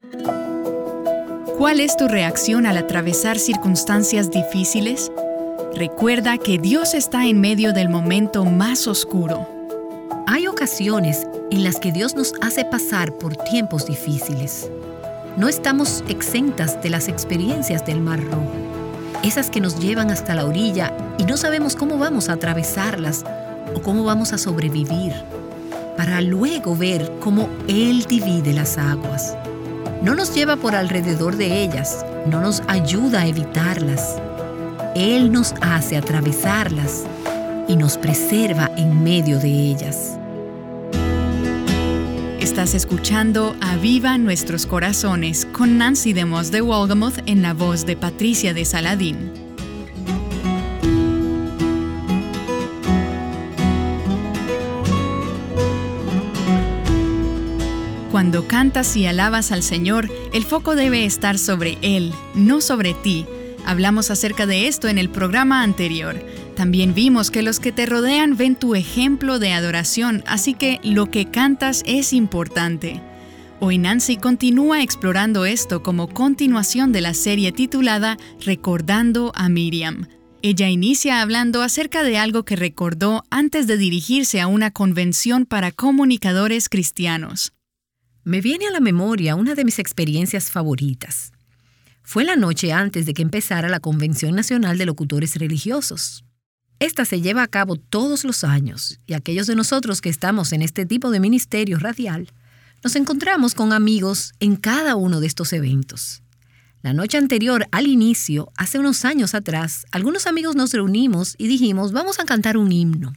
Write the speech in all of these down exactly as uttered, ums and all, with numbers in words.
¿Cuál es tu reacción al atravesar circunstancias difíciles? Recuerda que Dios está en medio del momento más oscuro. Hay ocasiones en las que Dios nos hace pasar por tiempos difíciles. No estamos exentas de las experiencias del Mar Rojo, esas que nos llevan hasta la orilla y no sabemos cómo vamos a atravesarlas o cómo vamos a sobrevivir, para luego ver cómo Él divide las aguas. No nos lleva por alrededor de ellas, no nos ayuda a evitarlas. Él nos hace atravesarlas y nos preserva en medio de ellas. Estás escuchando Aviva Nuestros Corazones con Nancy DeMoss de Wolgemuth en la voz de Patricia de Saladín. Cuando cantas y alabas al Señor, el foco debe estar sobre Él, no sobre ti. Hablamos acerca de esto en el programa anterior. También vimos que los que te rodean ven tu ejemplo de adoración, así que lo que cantas es importante. Hoy Nancy continúa explorando esto como continuación de la serie titulada Recordando a Miriam. Ella inicia hablando acerca de algo que recordó antes de dirigirse a una convención para comunicadores cristianos. Me viene a la memoria una de mis experiencias favoritas. Fue la noche antes de que empezara la Convención Nacional de Locutores Religiosos. Esta se lleva a cabo todos los años y aquellos de nosotros que estamos en este tipo de ministerio radial, nos encontramos con amigos en cada uno de estos eventos. La noche anterior al inicio, hace unos años atrás, algunos amigos nos reunimos y dijimos, vamos a cantar un himno.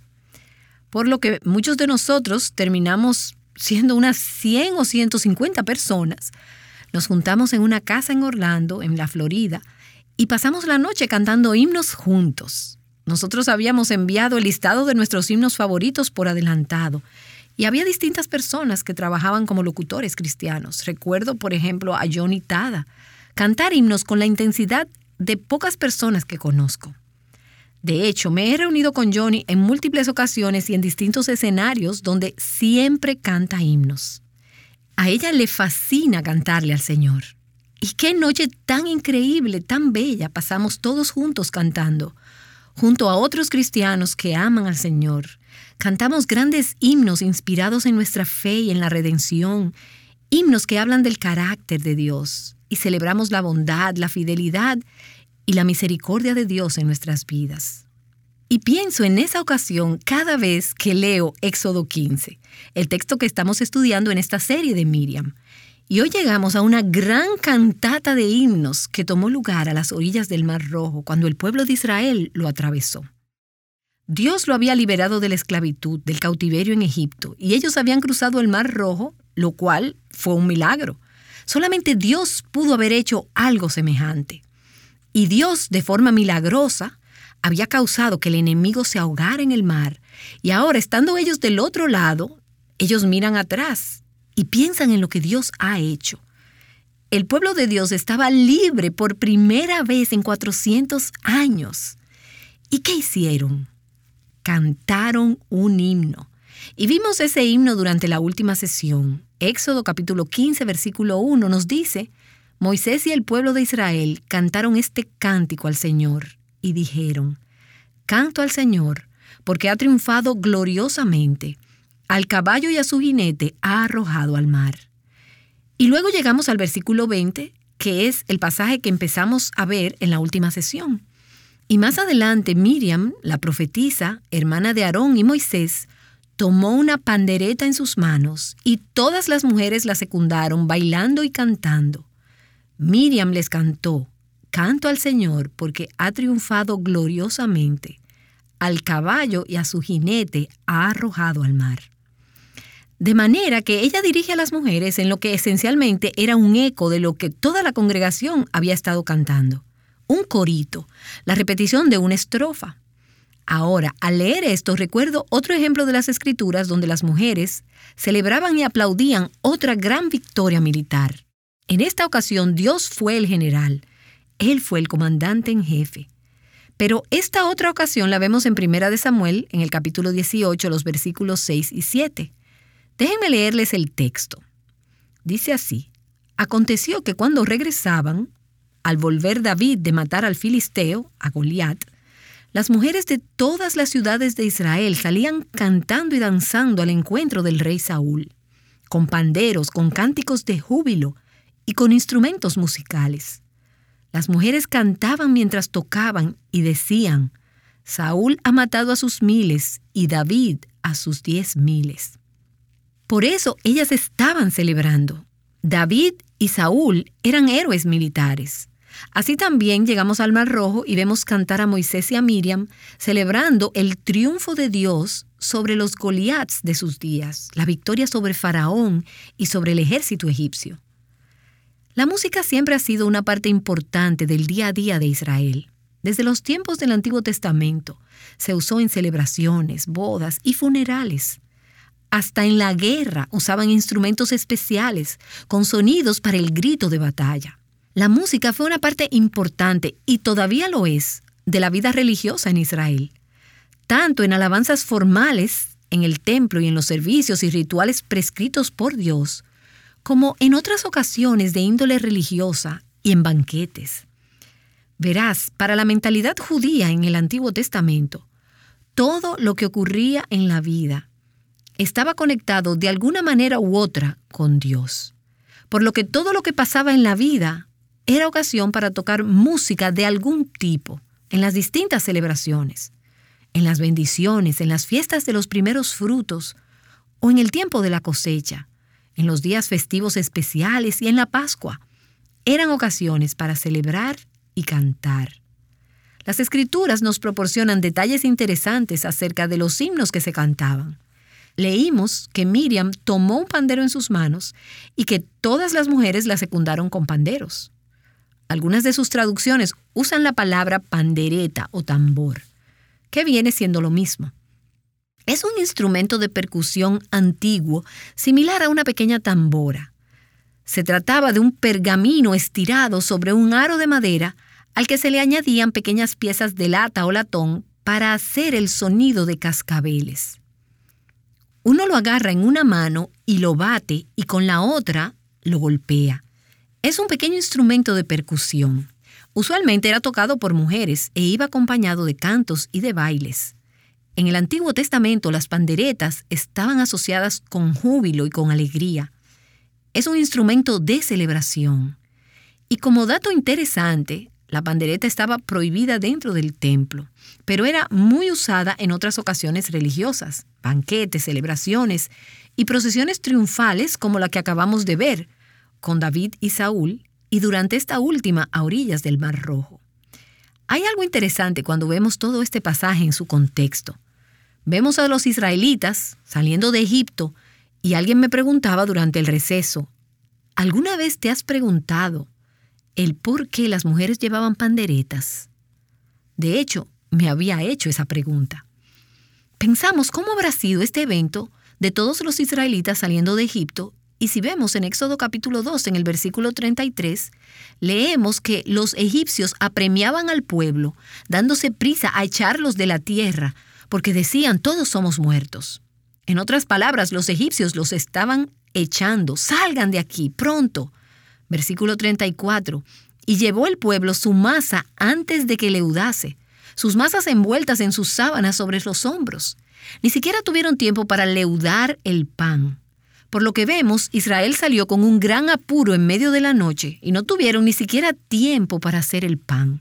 Por lo que muchos de nosotros terminamos siendo unas cien o ciento cincuenta personas. Nos juntamos en una casa en Orlando, en la Florida, y pasamos la noche cantando himnos juntos. Nosotros habíamos enviado el listado de nuestros himnos favoritos por adelantado, y había distintas personas que trabajaban como locutores cristianos. Recuerdo, por ejemplo, a Johnny Tada, cantar himnos con la intensidad de pocas personas que conozco. De hecho, me he reunido con Johnny en múltiples ocasiones y en distintos escenarios donde siempre canta himnos. A ella le fascina cantarle al Señor. Y qué noche tan increíble, tan bella pasamos todos juntos cantando. Junto a otros cristianos que aman al Señor, cantamos grandes himnos inspirados en nuestra fe y en la redención, himnos que hablan del carácter de Dios, y celebramos la bondad, la fidelidad y la misericordia de Dios en nuestras vidas. Y pienso en esa ocasión cada vez que leo Éxodo quince, el texto que estamos estudiando en esta serie de Miriam. Y hoy llegamos a una gran cantata de himnos que tomó lugar a las orillas del Mar Rojo cuando el pueblo de Israel lo atravesó. Dios lo había liberado de la esclavitud, del cautiverio en Egipto, y ellos habían cruzado el Mar Rojo, lo cual fue un milagro. Solamente Dios pudo haber hecho algo semejante. Y Dios, de forma milagrosa, había causado que el enemigo se ahogara en el mar. Y ahora, estando ellos del otro lado, ellos miran atrás y piensan en lo que Dios ha hecho. El pueblo de Dios estaba libre por primera vez en cuatrocientos años. ¿Y qué hicieron? Cantaron un himno. Y vimos ese himno durante la última sesión. Éxodo capítulo quince, versículo uno nos dice: Moisés y el pueblo de Israel cantaron este cántico al Señor y dijeron: Canto al Señor, porque ha triunfado gloriosamente. Al caballo y a su jinete ha arrojado al mar. Y luego llegamos al versículo veinte, que es el pasaje que empezamos a ver en la última sesión. Y más adelante Miriam, la profetisa, hermana de Aarón y Moisés, tomó una pandereta en sus manos y todas las mujeres la secundaron bailando y cantando. Miriam les cantó: Canto al Señor porque ha triunfado gloriosamente. Al caballo y a su jinete ha arrojado al mar. De manera que ella dirige a las mujeres en lo que esencialmente era un eco de lo que toda la congregación había estado cantando. Un corito, la repetición de una estrofa. Ahora, al leer esto, recuerdo otro ejemplo de las Escrituras donde las mujeres celebraban y aplaudían otra gran victoria militar. En esta ocasión, Dios fue el general. Él fue el comandante en jefe. Pero esta otra ocasión la vemos en Primera de Samuel, en el capítulo dieciocho, los versículos seis y siete. Déjenme leerles el texto. Dice así: Aconteció que cuando regresaban, al volver David de matar al filisteo, a Goliat, las mujeres de todas las ciudades de Israel salían cantando y danzando al encuentro del rey Saúl, con panderos, con cánticos de júbilo y con instrumentos musicales. Las mujeres cantaban mientras tocaban y decían: Saúl ha matado a sus miles y David a sus diez miles. Por eso ellas estaban celebrando. David y Saúl eran héroes militares. Así también llegamos al Mar Rojo y vemos cantar a Moisés y a Miriam celebrando el triunfo de Dios sobre los Goliats de sus días, la victoria sobre Faraón y sobre el ejército egipcio. La música siempre ha sido una parte importante del día a día de Israel. Desde los tiempos del Antiguo Testamento se usó en celebraciones, bodas y funerales. Hasta en la guerra usaban instrumentos especiales con sonidos para el grito de batalla. La música fue una parte importante, y todavía lo es, de la vida religiosa en Israel. Tanto en alabanzas formales, en el templo y en los servicios y rituales prescritos por Dios, como en otras ocasiones de índole religiosa y en banquetes. Verás, para la mentalidad judía en el Antiguo Testamento, todo lo que ocurría en la vida estaba conectado de alguna manera u otra con Dios. Por lo que todo lo que pasaba en la vida era ocasión para tocar música de algún tipo en las distintas celebraciones, en las bendiciones, en las fiestas de los primeros frutos o en el tiempo de la cosecha, en los días festivos especiales y en la Pascua. Eran ocasiones para celebrar y cantar. Las Escrituras nos proporcionan detalles interesantes acerca de los himnos que se cantaban. Leímos que Miriam tomó un pandero en sus manos y que todas las mujeres la secundaron con panderos. Algunas de sus traducciones usan la palabra pandereta o tambor, que viene siendo lo mismo. Es un instrumento de percusión antiguo similar a una pequeña tambora. Se trataba de un pergamino estirado sobre un aro de madera al que se le añadían pequeñas piezas de lata o latón para hacer el sonido de cascabeles. Uno lo agarra en una mano y lo bate, y con la otra lo golpea. Es un pequeño instrumento de percusión. Usualmente era tocado por mujeres e iba acompañado de cantos y de bailes. En el Antiguo Testamento las panderetas estaban asociadas con júbilo y con alegría. Es un instrumento de celebración. Y como dato interesante, la pandereta estaba prohibida dentro del templo, pero era muy usada en otras ocasiones religiosas, banquetes, celebraciones y procesiones triunfales como la que acabamos de ver, con David y Saúl, y durante esta última a orillas del Mar Rojo. Hay algo interesante cuando vemos todo este pasaje en su contexto. Vemos a los israelitas saliendo de Egipto, y alguien me preguntaba durante el receso: ¿alguna vez te has preguntado el por qué las mujeres llevaban panderetas? De hecho, me había hecho esa pregunta. Pensamos cómo habrá sido este evento de todos los israelitas saliendo de Egipto, y si vemos en Éxodo capítulo dos, en el versículo treinta y tres, leemos que los egipcios apremiaban al pueblo, dándose prisa a echarlos de la tierra, porque decían: todos somos muertos. En otras palabras, los egipcios los estaban echando: salgan de aquí, pronto. Versículo treinta y cuatro, y llevó el pueblo su masa antes de que leudase, sus masas envueltas en sus sábanas sobre los hombros. Ni siquiera tuvieron tiempo para leudar el pan. Por lo que vemos, Israel salió con un gran apuro en medio de la noche y no tuvieron ni siquiera tiempo para hacer el pan.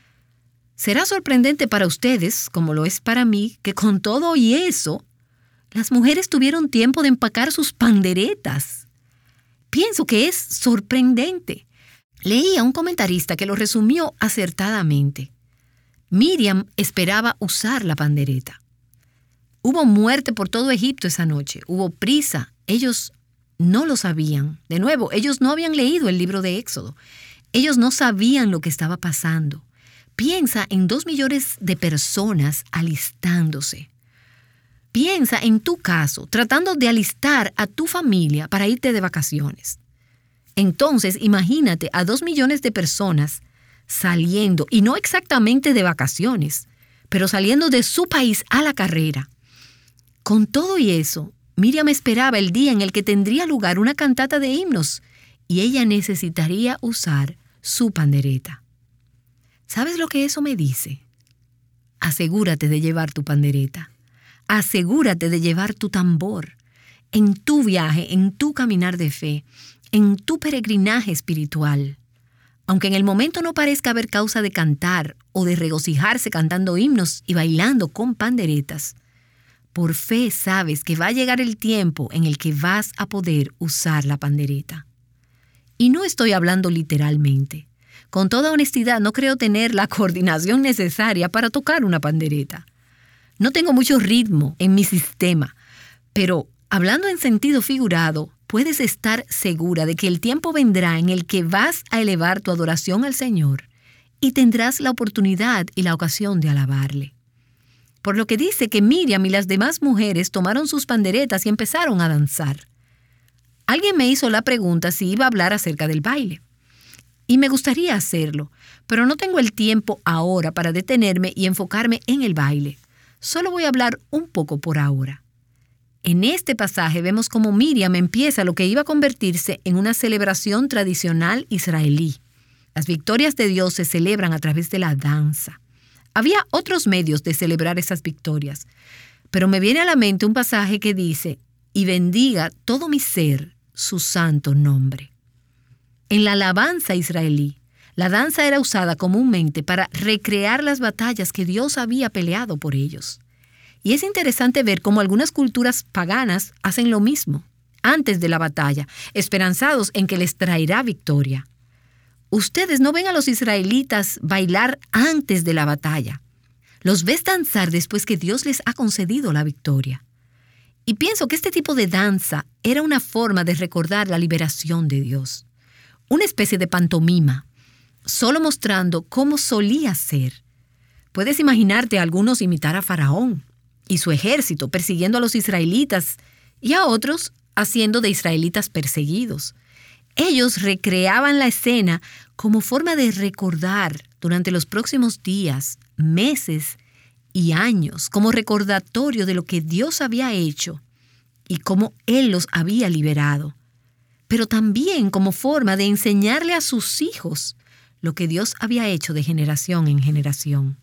Será sorprendente para ustedes, como lo es para mí, que con todo y eso, las mujeres tuvieron tiempo de empacar sus panderetas. Pienso que es sorprendente. Leí a un comentarista que lo resumió acertadamente. Miriam esperaba usar la pandereta. Hubo muerte por todo Egipto esa noche, hubo prisa. Ellos no lo sabían. De nuevo, ellos no habían leído el libro de Éxodo. Ellos no sabían lo que estaba pasando. Piensa en dos millones de personas alistándose. Piensa en tu caso, tratando de alistar a tu familia para irte de vacaciones. Entonces, imagínate a dos millones de personas saliendo, y no exactamente de vacaciones, pero saliendo de su país a la carrera. Con todo y eso, Miriam esperaba el día en el que tendría lugar una cantata de himnos, y ella necesitaría usar su pandereta. ¿Sabes lo que eso me dice? Asegúrate de llevar tu pandereta. Asegúrate de llevar tu tambor. En tu viaje, en tu caminar de fe, en tu peregrinaje espiritual. Aunque en el momento no parezca haber causa de cantar o de regocijarse cantando himnos y bailando con panderetas, por fe sabes que va a llegar el tiempo en el que vas a poder usar la pandereta. Y no estoy hablando literalmente. Con toda honestidad, no creo tener la coordinación necesaria para tocar una pandereta. No tengo mucho ritmo en mi sistema, pero hablando en sentido figurado, puedes estar segura de que el tiempo vendrá en el que vas a elevar tu adoración al Señor y tendrás la oportunidad y la ocasión de alabarle. Por lo que dice que Miriam y las demás mujeres tomaron sus panderetas y empezaron a danzar. Alguien me hizo la pregunta si iba a hablar acerca del baile. Y me gustaría hacerlo, pero no tengo el tiempo ahora para detenerme y enfocarme en el baile. Solo voy a hablar un poco por ahora. En este pasaje vemos cómo Miriam empieza lo que iba a convertirse en una celebración tradicional israelí. Las victorias de Dios se celebran a través de la danza. Había otros medios de celebrar esas victorias, pero me viene a la mente un pasaje que dice, y bendiga todo mi ser su santo nombre. En la alabanza israelí, la danza era usada comúnmente para recrear las batallas que Dios había peleado por ellos. Y es interesante ver cómo algunas culturas paganas hacen lo mismo, antes de la batalla, esperanzados en que les traerá victoria. Ustedes no ven a los israelitas bailar antes de la batalla. Los ves danzar después que Dios les ha concedido la victoria. Y pienso que este tipo de danza era una forma de recordar la liberación de Dios. Una especie de pantomima, solo mostrando cómo solía ser. Puedes imaginarte a algunos imitar a Faraón y su ejército persiguiendo a los israelitas y a otros haciendo de israelitas perseguidos. Ellos recreaban la escena como forma de recordar durante los próximos días, meses y años, como recordatorio de lo que Dios había hecho y cómo Él los había liberado, pero también como forma de enseñarle a sus hijos lo que Dios había hecho de generación en generación.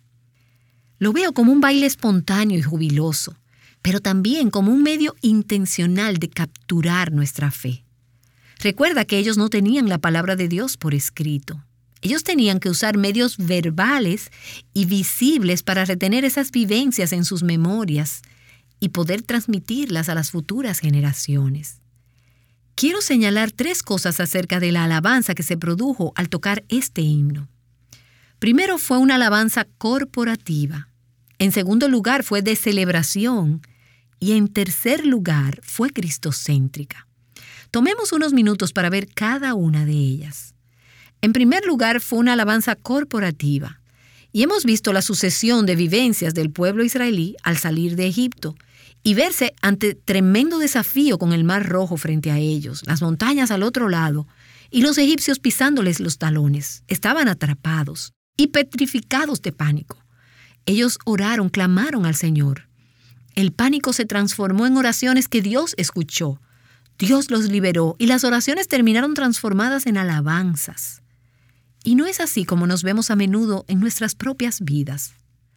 Lo veo como un baile espontáneo y jubiloso, pero también como un medio intencional de capturar nuestra fe. Recuerda que ellos no tenían la palabra de Dios por escrito. Ellos tenían que usar medios verbales y visibles para retener esas vivencias en sus memorias y poder transmitirlas a las futuras generaciones. Quiero señalar tres cosas acerca de la alabanza que se produjo al tocar este himno. Primero, fue una alabanza corporativa. En segundo lugar, fue de celebración. Y en tercer lugar, fue cristocéntrica. Tomemos unos minutos para ver cada una de ellas. En primer lugar, fue una alabanza corporativa. Y hemos visto la sucesión de vivencias del pueblo israelí al salir de Egipto y verse ante tremendo desafío con el Mar Rojo frente a ellos, las montañas al otro lado y los egipcios pisándoles los talones. Estaban atrapados y petrificados de pánico. Ellos oraron, clamaron al Señor. El pánico se transformó en oraciones que Dios escuchó. Dios los liberó y las oraciones terminaron transformadas en alabanzas. Y no es así como nos vemos a menudo en nuestras propias vidas.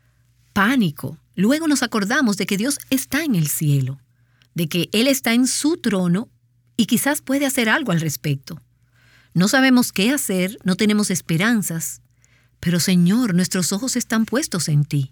Pánico. Luego nos acordamos de que Dios está en el cielo, de que Él está en su trono y quizás puede hacer algo al respecto. No sabemos qué hacer, no tenemos esperanzas, pero Señor, nuestros ojos están puestos en ti.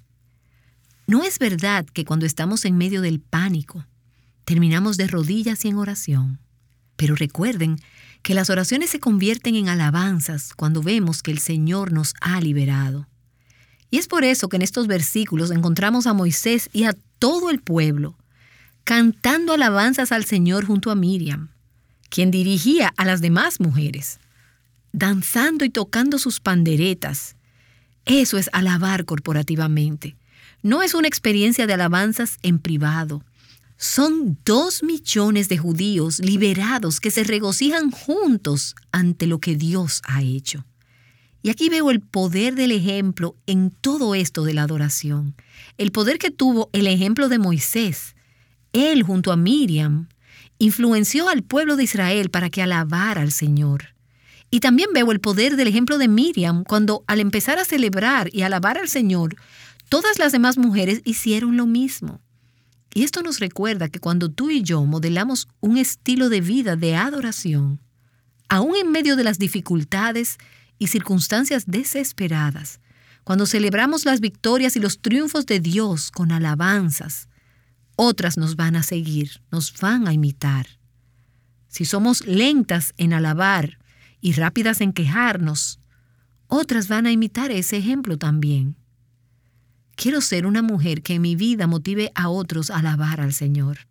No es verdad que cuando estamos en medio del pánico, terminamos de rodillas y en oración. Pero recuerden que las oraciones se convierten en alabanzas cuando vemos que el Señor nos ha liberado. Y es por eso que en estos versículos encontramos a Moisés y a todo el pueblo cantando alabanzas al Señor junto a Miriam, quien dirigía a las demás mujeres, danzando y tocando sus panderetas. Eso es alabar corporativamente. No es una experiencia de alabanzas en privado. Son dos millones de judíos liberados que se regocijan juntos ante lo que Dios ha hecho. Y aquí veo el poder del ejemplo en todo esto de la adoración. El poder que tuvo el ejemplo de Moisés, él junto a Miriam, influenció al pueblo de Israel para que alabara al Señor. Y también veo el poder del ejemplo de Miriam cuando, al empezar a celebrar y alabar al Señor, todas las demás mujeres hicieron lo mismo. Y esto nos recuerda que cuando tú y yo modelamos un estilo de vida de adoración, aún en medio de las dificultades y circunstancias desesperadas, cuando celebramos las victorias y los triunfos de Dios con alabanzas, otras nos van a seguir, nos van a imitar. Si somos lentas en alabar y rápidas en quejarnos, otras van a imitar ese ejemplo también. Quiero ser una mujer que en mi vida motive a otros a alabar al Señor.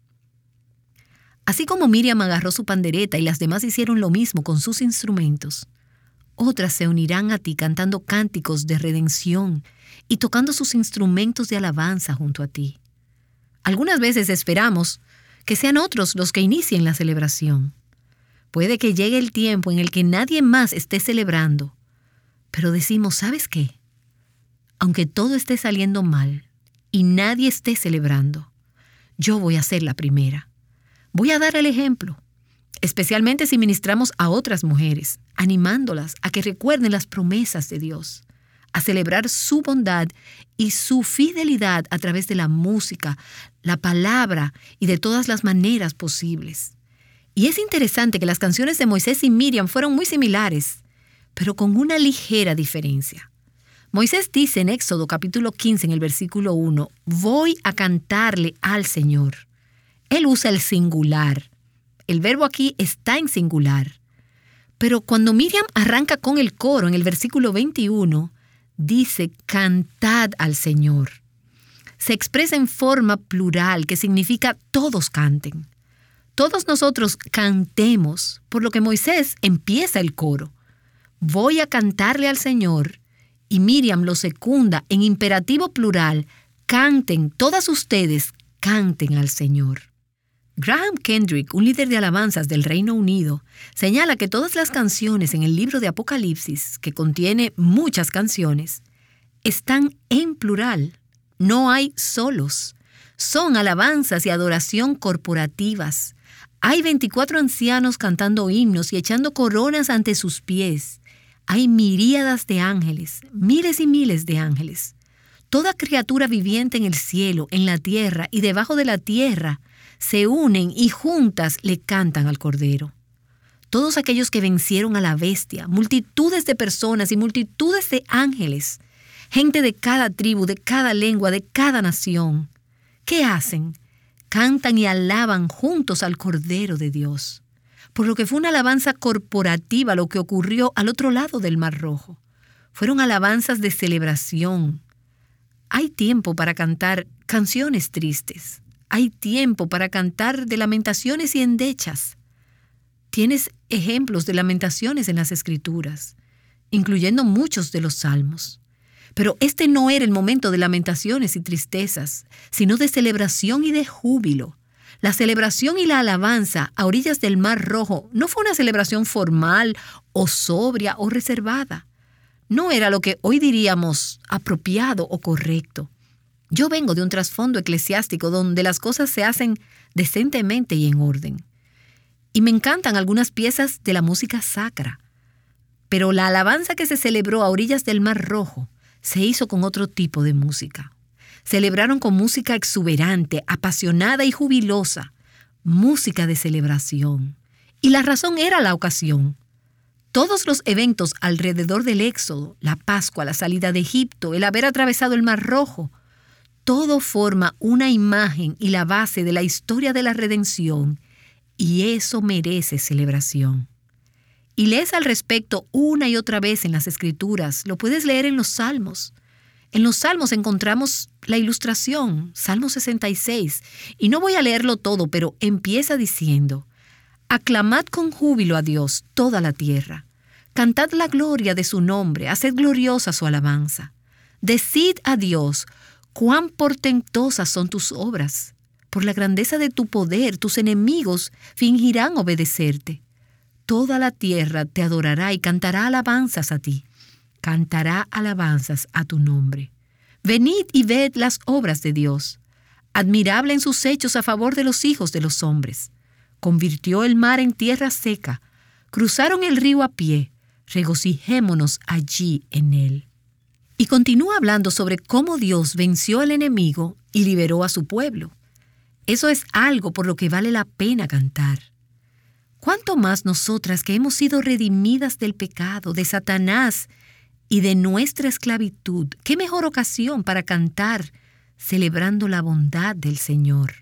Así como Miriam agarró su pandereta y las demás hicieron lo mismo con sus instrumentos, otras se unirán a ti cantando cánticos de redención y tocando sus instrumentos de alabanza junto a ti. Algunas veces esperamos que sean otros los que inicien la celebración. Puede que llegue el tiempo en el que nadie más esté celebrando, pero decimos, ¿sabes qué? Aunque todo esté saliendo mal y nadie esté celebrando, yo voy a ser la primera. Voy a dar el ejemplo, especialmente si ministramos a otras mujeres, animándolas a que recuerden las promesas de Dios, a celebrar su bondad y su fidelidad a través de la música, la palabra y de todas las maneras posibles. Y es interesante que las canciones de Moisés y Miriam fueron muy similares, pero con una ligera diferencia. Moisés dice en Éxodo capítulo quince, en el versículo uno, voy a cantarle al Señor. Él usa el singular. El verbo aquí está en singular. Pero cuando Miriam arranca con el coro en el versículo veintiuno, dice cantad al Señor. Se expresa en forma plural, que significa todos canten. Todos nosotros cantemos, por lo que Moisés empieza el coro. Voy a cantarle al Señor. Y Miriam lo secunda en imperativo plural, canten, todas ustedes, canten al Señor. Graham Kendrick, un líder de alabanzas del Reino Unido, señala que todas las canciones en el libro de Apocalipsis, que contiene muchas canciones, están en plural. No hay solos. Son alabanzas y adoración corporativas. Hay veinticuatro ancianos cantando himnos y echando coronas ante sus pies. Hay miríadas de ángeles, miles y miles de ángeles. Toda criatura viviente en el cielo, en la tierra y debajo de la tierra se unen y juntas le cantan al Cordero. Todos aquellos que vencieron a la bestia, multitudes de personas y multitudes de ángeles, gente de cada tribu, de cada lengua, de cada nación. ¿Qué hacen? Cantan y alaban juntos al Cordero de Dios. Por lo que fue una alabanza corporativa lo que ocurrió al otro lado del Mar Rojo. Fueron alabanzas de celebración. Hay tiempo para cantar canciones tristes. Hay tiempo para cantar de lamentaciones y endechas. Tienes ejemplos de lamentaciones en las Escrituras, incluyendo muchos de los salmos. Pero este no era el momento de lamentaciones y tristezas, sino de celebración y de júbilo. La celebración y la alabanza a orillas del Mar Rojo no fue una celebración formal o sobria o reservada. No era lo que hoy diríamos apropiado o correcto. Yo vengo de un trasfondo eclesiástico donde las cosas se hacen decentemente y en orden. Y me encantan algunas piezas de la música sacra. Pero la alabanza que se celebró a orillas del Mar Rojo se hizo con otro tipo de música. Celebraron con música exuberante, apasionada y jubilosa, música de celebración. Y la razón era la ocasión. Todos los eventos alrededor del Éxodo, la Pascua, la salida de Egipto, el haber atravesado el Mar Rojo, todo forma una imagen y la base de la historia de la redención, y eso merece celebración. Y lees al respecto una y otra vez en las Escrituras, lo puedes leer en los Salmos. En los Salmos encontramos la ilustración, Salmo sesenta y seis, y no voy a leerlo todo, pero empieza diciendo: aclamad con júbilo a Dios toda la tierra, cantad la gloria de su nombre, haced gloriosa su alabanza. Decid a Dios cuán portentosas son tus obras. Por la grandeza de tu poder, tus enemigos fingirán obedecerte. Toda la tierra te adorará y cantará alabanzas a ti. Cantará alabanzas a tu nombre. Venid y ved las obras de Dios, admirable en sus hechos a favor de los hijos de los hombres. convirtió el mar en tierra seca, cruzaron el río a pie, regocijémonos allí en él. Y continúa hablando sobre cómo Dios venció al enemigo y liberó a su pueblo. Eso es algo por lo que vale la pena cantar. ¿Cuánto más nosotras que hemos sido redimidas del pecado, de Satanás y de nuestra esclavitud? ¿Qué mejor ocasión para cantar celebrando la bondad del Señor?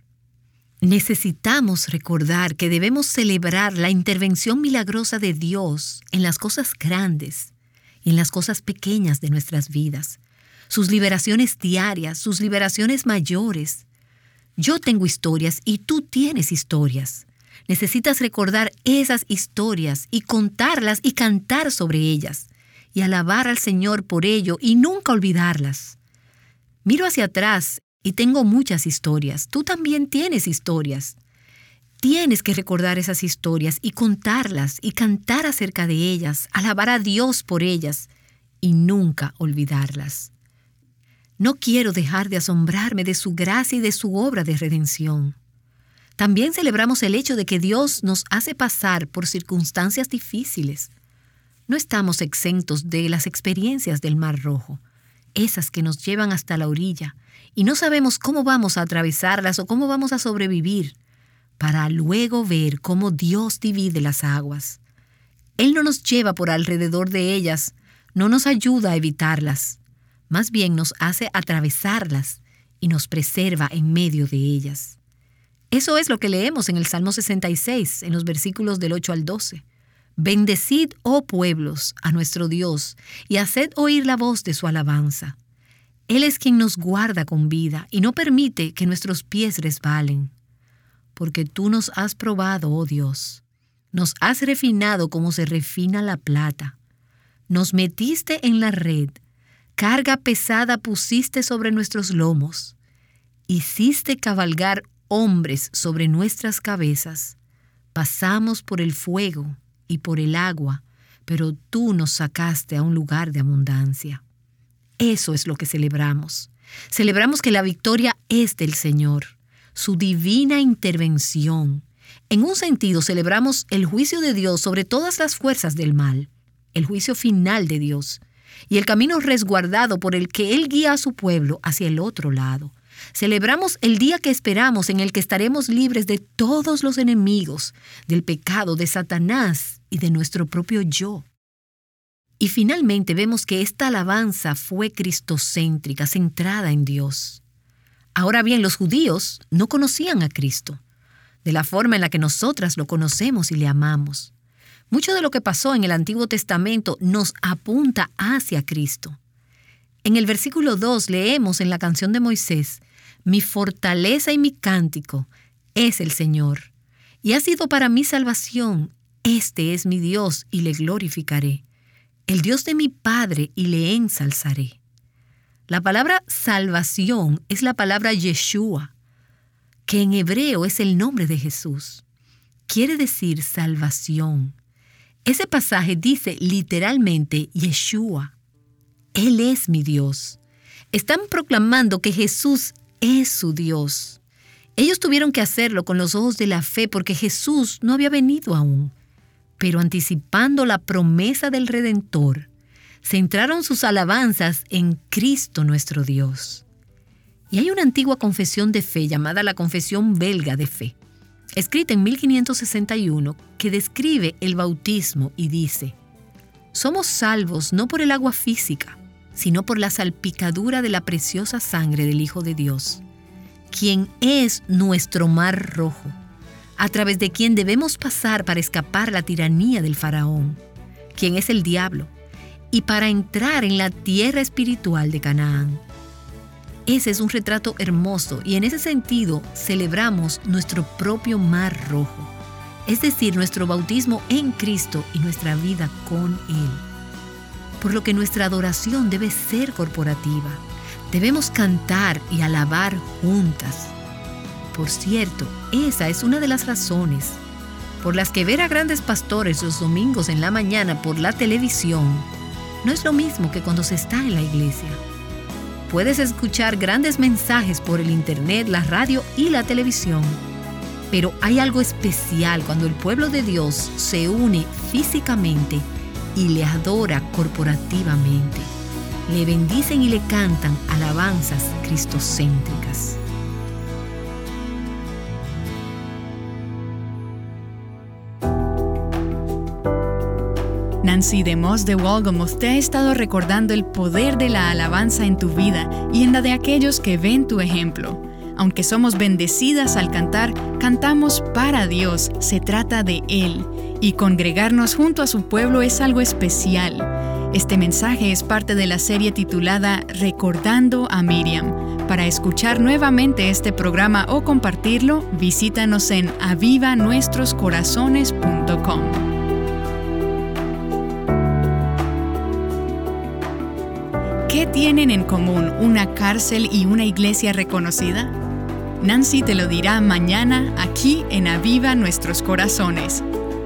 Necesitamos recordar que debemos celebrar la intervención milagrosa de Dios en las cosas grandes y en las cosas pequeñas de nuestras vidas, sus liberaciones diarias, sus liberaciones mayores. Yo tengo historias y tú tienes historias. Necesitas recordar esas historias y contarlas y cantar sobre ellas y alabar al Señor por ello y nunca olvidarlas. Miro hacia atrás y tengo muchas historias. Tú también tienes historias. Tienes que recordar esas historias y contarlas y cantar acerca de ellas, alabar a Dios por ellas y nunca olvidarlas. No quiero dejar de asombrarme de su gracia y de su obra de redención. También celebramos el hecho de que Dios nos hace pasar por circunstancias difíciles. No estamos exentos de las experiencias del Mar Rojo, esas que nos llevan hasta la orilla, y no sabemos cómo vamos a atravesarlas o cómo vamos a sobrevivir, para luego ver cómo Dios divide las aguas. Él no nos lleva por alrededor de ellas, no nos ayuda a evitarlas, más bien nos hace atravesarlas y nos preserva en medio de ellas. Eso es lo que leemos en el Salmo sesenta y seis, en los versículos del ocho al doce. Bendecid, oh pueblos, a nuestro Dios, y haced oír la voz de su alabanza. Él es quien nos guarda con vida y no permite que nuestros pies resbalen. Porque tú nos has probado, oh Dios. Nos has refinado como se refina la plata. Nos metiste en la red. Carga pesada pusiste sobre nuestros lomos. Hiciste cabalgar hombres sobre nuestras cabezas. Pasamos por el fuego y por el agua, pero tú nos sacaste a un lugar de abundancia. Eso es lo que celebramos. Celebramos que la victoria es del Señor, su divina intervención. En un sentido, celebramos el juicio de Dios sobre todas las fuerzas del mal, el juicio final de Dios, y el camino resguardado por el que Él guía a su pueblo hacia el otro lado. Celebramos el día que esperamos, en el que estaremos libres de todos los enemigos, del pecado, de Satanás y de nuestro propio yo. Y finalmente vemos que esta alabanza fue cristocéntrica, centrada en Dios. Ahora bien, los judíos no conocían a Cristo de la forma en la que nosotras lo conocemos y le amamos. Mucho de lo que pasó en el Antiguo Testamento nos apunta hacia Cristo. En el versículo dos leemos en la canción de Moisés: mi fortaleza y mi cántico es el Señor, y ha sido para mi salvación. Este es mi Dios y le glorificaré, el Dios de mi Padre y le ensalzaré. La palabra salvación es la palabra Yeshua, que en hebreo es el nombre de Jesús. Quiere decir salvación. Ese pasaje dice literalmente Yeshua. Él es mi Dios. Están proclamando que Jesús es su Dios. Ellos tuvieron que hacerlo con los ojos de la fe porque Jesús no había venido aún. Pero anticipando la promesa del Redentor, centraron sus alabanzas en Cristo nuestro Dios. Y hay una antigua confesión de fe llamada la Confesión Belga de Fe, escrita en mil quinientos sesenta y uno, que describe el bautismo y dice: somos salvos no por el agua física, sino por la salpicadura de la preciosa sangre del Hijo de Dios, quien es nuestro mar rojo, a través de quien debemos pasar para escapar la tiranía del faraón, quien es el diablo, y para entrar en la tierra espiritual de Canaán. Ese es un retrato hermoso y en ese sentido celebramos nuestro propio mar rojo, es decir, nuestro bautismo en Cristo y nuestra vida con Él. Por lo que nuestra adoración debe ser corporativa. Debemos cantar y alabar juntas. Por cierto, esa es una de las razones por las que ver a grandes pastores los domingos en la mañana por la televisión no es lo mismo que cuando se está en la iglesia. Puedes escuchar grandes mensajes por el internet, la radio y la televisión, Pero hay algo especial cuando el pueblo de Dios se une físicamente y le adora corporativamente. Le bendicen y le cantan alabanzas cristocéntricas. Nancy DeMoss de Wolgemuth te ha estado recordando el poder de la alabanza en tu vida y en la de aquellos que ven tu ejemplo. Aunque somos bendecidas al cantar, cantamos para Dios, se trata de Él. Y congregarnos junto a su pueblo es algo especial. Este mensaje es parte de la serie titulada Recordando a Miriam. Para escuchar nuevamente este programa o compartirlo, visítanos en aviva nuestros corazones punto com. ¿Qué tienen en común una cárcel y una iglesia reconocida? Nancy te lo dirá mañana aquí en Aviva Nuestros Corazones.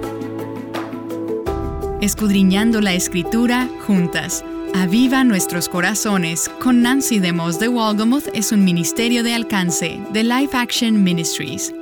Escudriñando la Escritura juntas. Aviva Nuestros Corazones con Nancy DeMoss de Wolgemuth es un ministerio de alcance de Life Action Ministries.